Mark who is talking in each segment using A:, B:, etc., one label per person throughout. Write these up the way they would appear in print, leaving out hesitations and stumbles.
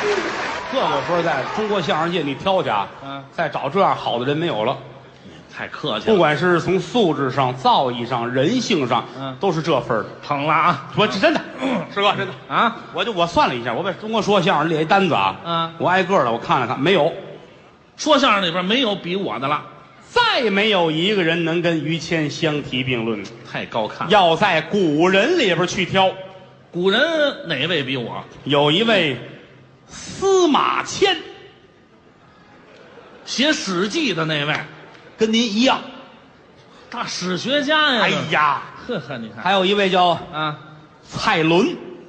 A: 这个说实在，中国相声界你挑去啊，再找这样好的人没有了。
B: 太客气了，
A: 不管是从素质上、造诣上、人性上，都是这份儿的。
B: 捧了啊！
A: 我真的，师哥真的
B: 啊！
A: 我算了一下，我把中国说相声列一单子啊，我挨个的我看了看，没有，
B: 说相声里边没有比我的了，
A: 再没有一个人能跟于谦相提并论。
B: 太高看了。
A: 要在古人里边去挑，
B: 古人哪位比我？
A: 有一位司马迁，
B: 写《史记》的那位。
A: 跟您一样，
B: 大史学家呀！
A: 哎呀，
B: 呵呵，你看，
A: 还有一位叫蔡伦，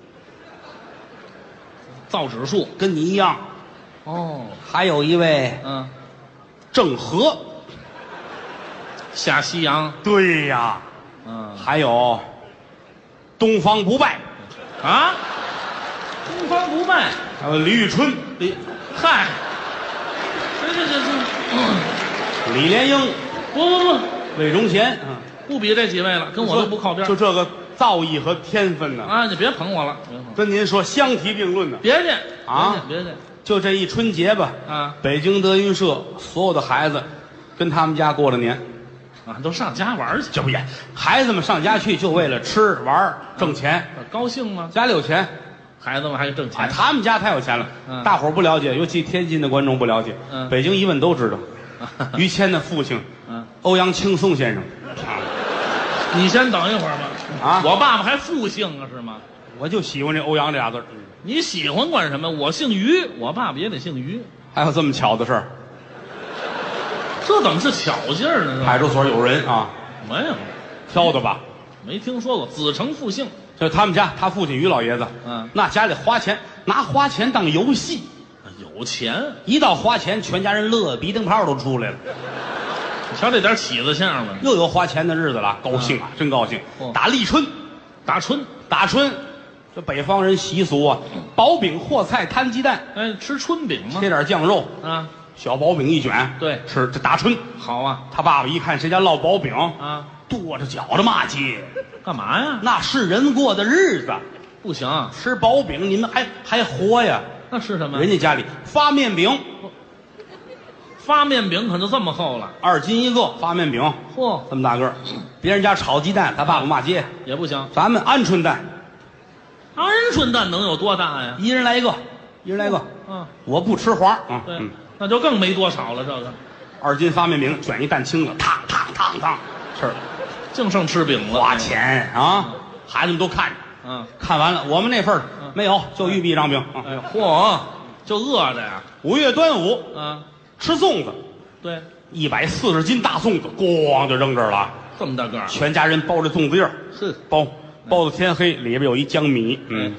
B: 造纸术
A: 跟你一样。
B: 哦，
A: 还有一位郑和，
B: 下西洋。
A: 对呀，还有东方不败
B: 啊，东方不败，
A: 还有李宇春，
B: 嗨，这
A: 李莲英，
B: 不，
A: 魏忠贤，
B: 不比这几位了，跟我都不靠边。
A: 就这个造诣和天分呢
B: 啊！你别捧我了，
A: 跟您说相提并论呢。
B: 别介
A: 啊，
B: 别介，
A: 就这一春节吧。北京德云社所有的孩子跟他们家过了年，
B: 都上家玩去。
A: 这不也，孩子们上家去就为了吃玩挣钱，
B: 高兴吗？
A: 家里有钱。
B: 孩子们还挣钱，
A: 他们家太有钱了。大伙儿不了解，尤其天津的观众不了解。北京一问都知道。于谦的父亲，欧阳青松先生。
B: 你先等一会儿吧。我爸爸还复姓啊，是吗？
A: 我就喜欢这欧阳这俩字。
B: 你喜欢管什么？我姓于，我爸爸也得姓于。
A: 还有这么巧的事儿？
B: 这怎么是巧劲儿呢？
A: 派出所有人啊？
B: 没有，
A: 挑的吧？
B: 没听说过，子承父姓。
A: 就他们家，他父亲于老爷子，那家里花钱，拿花钱当游戏，
B: 有钱，
A: 一到花钱，全家人乐，鼻灯泡都出来了。
B: 你瞧这点起子相吧，
A: 又有花钱的日子了，高兴啊，真高兴。打立春，
B: 打春，
A: 这北方人习俗啊，薄饼和菜摊鸡蛋，
B: 吃春饼吗？
A: 切点酱肉
B: 啊，
A: 小薄饼一卷，
B: 对，
A: 吃这打春
B: 好啊。
A: 他爸爸一看谁家烙薄饼
B: 啊，
A: 跺着脚的骂街，
B: 干嘛呀？
A: 那是人过的日子，
B: 不行，
A: 吃薄饼你们还活呀？
B: 那是什么？
A: 人家家里发面饼，
B: 发面饼可就这么厚了
A: ，2斤一个发面饼，
B: 嚯，
A: 这么大个儿。别人家炒鸡蛋，他爸爸骂街
B: 也不行。
A: 咱们鹌鹑蛋，
B: 鹌鹑蛋能有多大呀？
A: 一人来一个。我不吃黄
B: 对，那就更没多少了。这个
A: 2斤发面饼，卷一蛋清子，烫吃了，
B: 净剩吃饼了。
A: 花钱啊！孩子们都看着，看完了，我们那份没有，就玉米一张饼。
B: 哎呦，嚯，就饿着呀。
A: 5月端午，吃粽子，
B: 对
A: ，140斤大粽子，咣就扔这儿了，
B: 这么大个儿，
A: 全家人包着粽子叶儿，包到天黑，里边有一江米，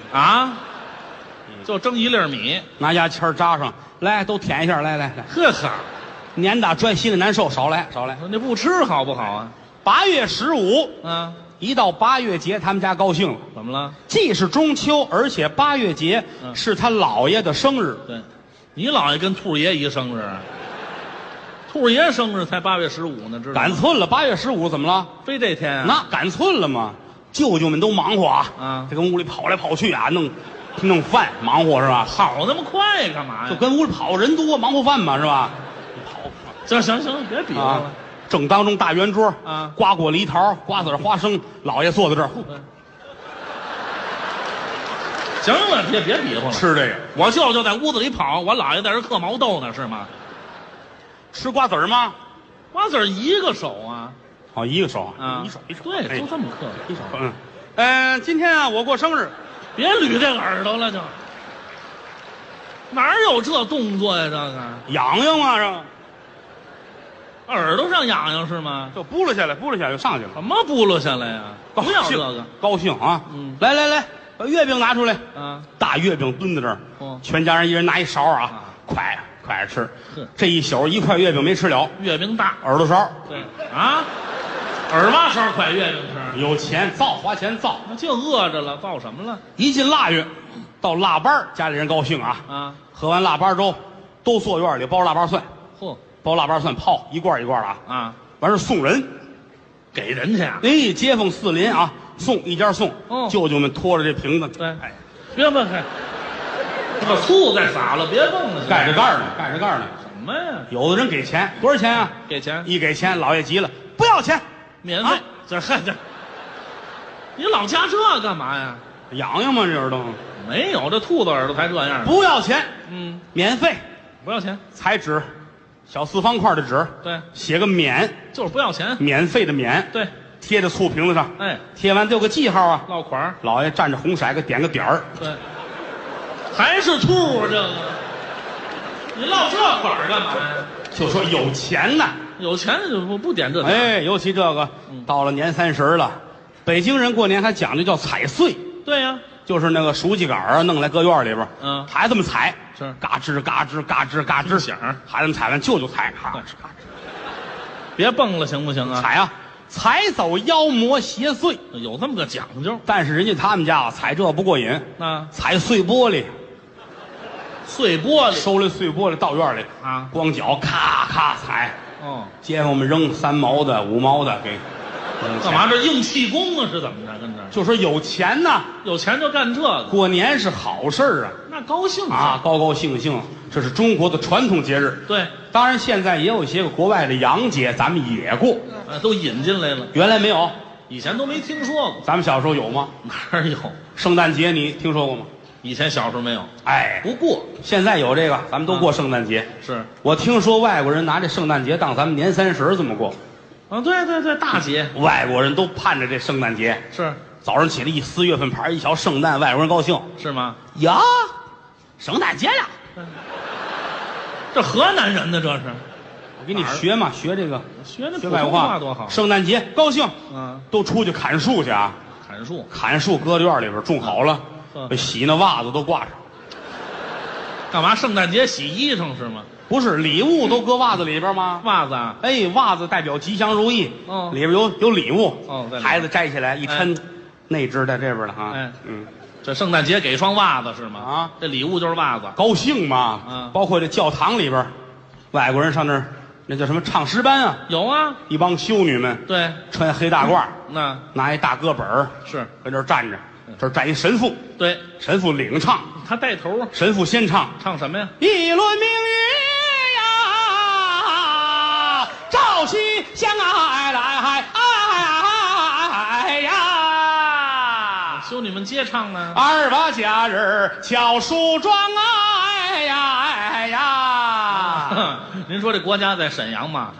B: 就蒸1粒米，
A: 拿牙签扎上，来都舔一下，来，
B: 呵呵，
A: 年大拽心里难受，少来。
B: 你不吃好不好啊
A: ？8月15，一到8月节，他们家高兴了。
B: 怎么了？
A: 既是中秋，而且8月节是他姥爷的生日。
B: 对，你姥爷跟兔爷一生日，兔爷生日才8月15呢，知道吗？
A: 赶寸了，8月15怎么了？
B: 非这天啊？
A: 那赶寸了吗？舅舅们都忙活这跟屋里跑来跑去啊，弄饭忙活是吧？
B: 跑那么快干嘛呀？
A: 就跟屋里跑人多，忙活饭嘛是吧？
B: 跑，行，别比划了。
A: 正当中大圆桌瓜果梨桃、瓜子花生，姥爷坐在这儿。
B: 行了，别比划了。
A: 吃这个，
B: 我舅舅在屋子里跑，我姥爷在这嗑毛豆呢，是吗？
A: 吃瓜子吗？
B: 瓜子一个手啊。
A: 一个手一手。
B: 对，就这么嗑
A: 一手。今天啊，我过生日。
B: 别捋这耳朵了，就哪有这动作呀？这个
A: 痒痒啊，这
B: 耳朵上痒痒是吗？
A: 就拨了下来就上去了。
B: 什么拨了下来呀？不要这个，
A: 高兴啊！来，把月饼拿出来。大月饼蹲在这儿，全家人一人拿一勺快着吃。这一宿1块月饼没吃了。
B: 月饼大，
A: 耳朵勺。
B: 对耳挖勺快月饼吃，
A: 有钱造，花钱造，
B: 那就饿着了，造什么了？
A: 一进腊月，到腊八家里人高兴喝完腊八粥，都坐院里包腊八蒜，包腊八蒜泡一罐一罐的完事送人，
B: 给人去
A: 街坊四邻送一家送，舅舅们拖着这瓶子，
B: 对，别， 把醋再洒了，别蹦了。
A: 盖着盖呢，盖着盖呢。
B: 什么呀？
A: 有的人给钱，多少钱啊？
B: 给钱，
A: 一给钱，老爷急了，不要钱，
B: 免费。这，你老加这干嘛呀？
A: 痒痒吗？这耳朵
B: 没有，这兔子耳朵才这样。
A: 不要钱，免费，
B: 不要钱。
A: 彩纸，小4方块的纸，
B: 对，
A: 写个免，
B: 就是不要钱，
A: 免费的免，
B: 对，
A: 贴在醋瓶子上，
B: 哎，
A: 贴完都有个记号啊，
B: 落款。
A: 老爷蘸着红色给点个点儿，
B: 对，还是兔啊这个，你落这款干嘛呀？
A: 就说有钱呐，
B: 有钱就不点这。
A: 哎，尤其这个到了年30了，北京人过年还讲究叫踩碎，
B: 对呀，
A: 就是那个熟鸡杆啊，弄来搁院里边，孩子们踩，
B: 是
A: 嘎吱嘎吱嘎吱嘎吱
B: 响，
A: 孩子们踩完就踩，嘎吱嘎吱，
B: 别蹦了行不行啊？
A: 踩啊，踩走妖魔邪祟，
B: 有这么个讲究。
A: 但是人家他们家踩这不过瘾，踩碎玻璃。
B: 碎玻璃，
A: 收来碎玻璃到院里啊，光脚咔咔踩。街坊们扔3毛的、5毛的给，
B: 干嘛？这硬气功啊？是怎么着？跟这
A: 就说有钱呐，
B: 有钱就干这个。
A: 过年是好事啊，
B: 那高兴
A: 啊，高高兴兴，这是中国的传统节日。
B: 对，
A: 当然现在也有一些个国外的洋节，咱们也过，
B: 都引进来了。
A: 原来没有，
B: 以前都没听说过。
A: 咱们小时候有吗？
B: 哪有？
A: 圣诞节你听说过吗？
B: 以前小时候没有，
A: 哎，
B: 不过
A: 现在有这个，咱们都过圣诞节。
B: 是
A: 我听说外国人拿这圣诞节当咱们年30这么过。
B: 对对对，大节，
A: 外国人都盼着这圣诞节。
B: 是，
A: 早上起来4月份牌一瞧圣诞，外国人高兴，
B: 是吗？
A: 呀，圣诞节了，
B: 这河南人呢，这是。
A: 我给你学嘛，学这个，
B: 学那
A: 外话
B: 多好。
A: 圣诞节高兴，都出去砍树去啊，砍树搁在院里边种好了。洗那袜子都挂上，
B: 干嘛？圣诞节洗衣裳是吗？
A: 不是，礼物都搁袜子里边吗？
B: 袜子啊，
A: 哎，袜子代表吉祥如意，里边有礼物。孩子摘起来一抻，那只在这边了哈。
B: 这圣诞节给双袜子是吗？啊，这礼物就是袜子，
A: 高兴嘛。包括这教堂里边，外国人上那儿，那叫什么唱诗班啊？
B: 有啊，
A: 一帮修女们，
B: 对，
A: 穿黑大褂，拿一大歌本
B: 是
A: 跟这儿站着。这儿站一神父，
B: 对，
A: 神父领唱，
B: 他带头啊。
A: 神父先唱，
B: 唱什么呀？
A: 一轮明月呀，照西厢来呀。
B: 修女们接唱呢。
A: 二八假日敲梳妆哎呀哎呀。
B: 您说这国家在沈阳吗？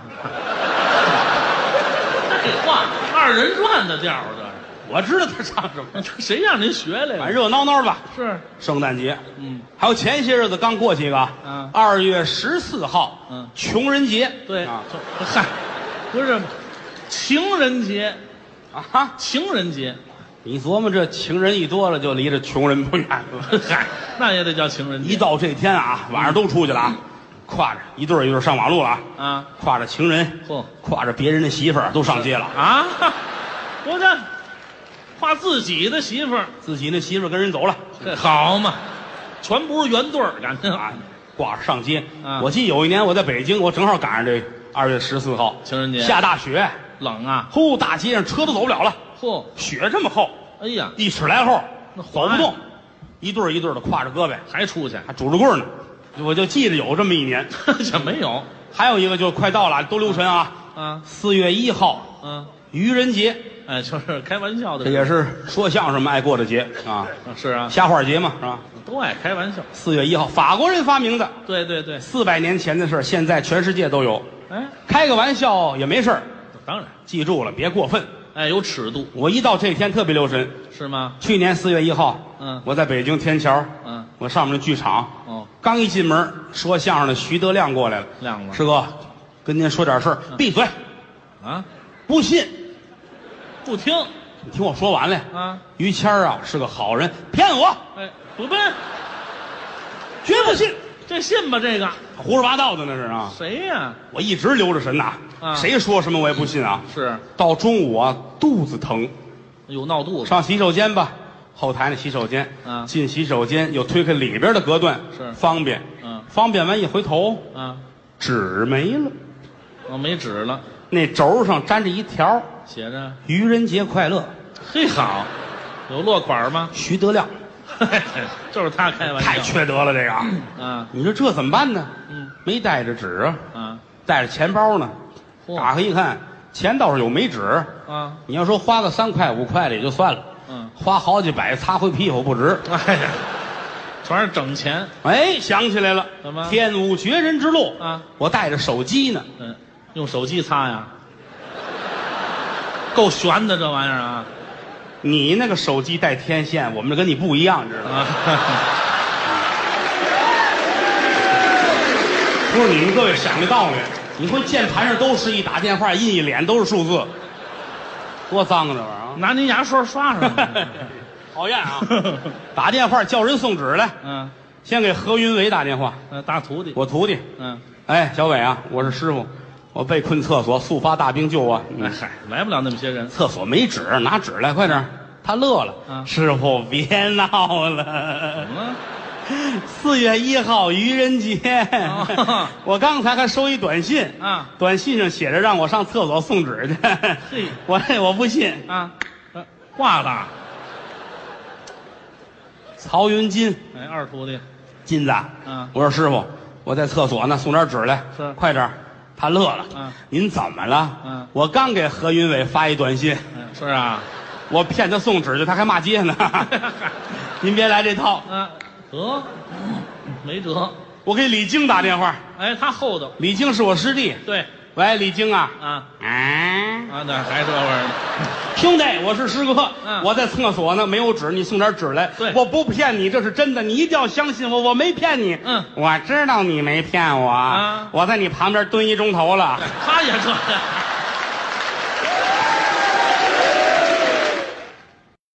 B: 废话，2人转的调儿这。
A: 我知道他唱什么，
B: 谁让您学来了？
A: 热闹闹的吧？
B: 是
A: 圣诞节，还有前些日子刚过去一个，2月14号，穷人节，
B: 对啊，嗨，不是情人节
A: 啊，
B: 情人节，
A: 你琢磨这情人一多了，就离着穷人不远了，
B: 嗨，那也得叫情人节。
A: 一到这天啊，晚上都出去了啊，挎着一对一对上马路了啊，挎着情人，挎着别人的媳妇儿都上街了
B: 啊，我这。挎自己的媳妇儿，
A: 自己那媳妇儿跟人走了，
B: 这好嘛，全不是原对儿，感觉
A: 啊，挂着上街。我记得有一年我在北京，我正好赶上这2月14号
B: 情人节，
A: 下大雪，
B: 冷啊，
A: 呼，大街上车都走不了了，雪这么厚，
B: 哎呀
A: ，1尺来厚，走不动，一对一对的挎着胳膊
B: 还出去，
A: 还拄着棍呢。我就记得有这么一年，
B: 这没有。
A: 还有一个就快到了，都留神啊，4月1号，愚人节。
B: 哎，就是开玩笑的，
A: 这也是说相声们爱过的节啊。
B: 是啊，
A: 瞎话节嘛，是吧？
B: 都爱开玩笑。
A: 4月1号，法国人发明的。
B: 对对对
A: ，400年前的事，现在全世界都有。
B: 哎，
A: 开个玩笑也没事儿，
B: 当然，
A: 记住了，别过分。
B: 哎，有尺度。
A: 我一到这天特别留神。
B: 是吗？
A: 去年4月1号，我在北京天桥，我上面的剧场，刚一进门，说相声的徐德亮过来了。
B: 亮子，
A: 师哥，跟您说点事儿。闭嘴！
B: 啊，
A: 不信。
B: 不听，
A: 你听我说完了
B: 啊！
A: 于谦啊是个好人，骗我，
B: 哎，不对，
A: 绝不信，
B: 这信吧？这个
A: 胡说八道的那是啊！
B: 谁呀？
A: 我一直留着神呐，谁说什么我也不信啊！
B: 是
A: 到中午啊，肚子疼，
B: 有闹肚子，
A: 上洗手间吧，后台那洗手间，进洗手间又推开里边的隔断，
B: 是
A: 方便，方便完一回头，纸没了，
B: 没纸了，
A: 那轴上粘着一条。
B: 写着
A: 愚人节快乐，
B: 嘿好，有落款吗？
A: 徐德亮，
B: 就是他开玩笑，
A: 太缺德了这个。
B: 啊，
A: 你说这怎么办呢？没带着纸啊，带着钱包呢。打开一看，钱倒是有，没纸啊。你要说花个3块5块的也就算了，花好几百擦回屁股不值。
B: 哎呀，全是整钱。
A: 哎，想起来了，
B: 什么？
A: 天无绝人之路
B: 啊！
A: 我带着手机呢。
B: 用手机擦呀，够悬的这玩意儿啊！
A: 你那个手机带天线，我们这跟你不一样，知道吗？不是你们各位想这道理，你会键盘上都是一打电话印一脸都是数字，多脏啊这玩意儿！
B: 拿您牙刷刷上，
A: 讨厌啊！打电话叫人送纸来，先给何云伟打电话，
B: 大徒弟，
A: 我徒弟，哎，小伟啊，我是师傅，我被困厕所，速发大兵救我！
B: 哎嗨，来不了那么些人，
A: 厕所没纸，拿纸来，快点！他乐了，师傅别闹了。4月1号愚人节，我刚才还收一短信啊，短信上写着让我上厕所送纸去，我不信
B: 啊，挂了。
A: 曹云金，
B: 哎，二徒弟，
A: 金子，我说师傅，我在厕所呢，送点纸来，
B: 是，
A: 快点。他乐了，您怎么了？我刚给何云伟发一短信，
B: 是啊，
A: 我骗他送纸去，他还骂街呢。您别来这套，
B: 得，没辙。
A: 我给李菁打电话，
B: 哎，他后头，
A: 李菁是我师弟，
B: 对，
A: 喂，李菁啊，
B: 那还这味儿呢。
A: 兄弟，我是师哥，我在厕所呢，没有纸，你送点纸来。
B: 对，
A: 我不骗你，这是真的，你一定要相信我，我没骗你。我知道你没骗我，我在你旁边蹲1钟头了。
B: 他也这样。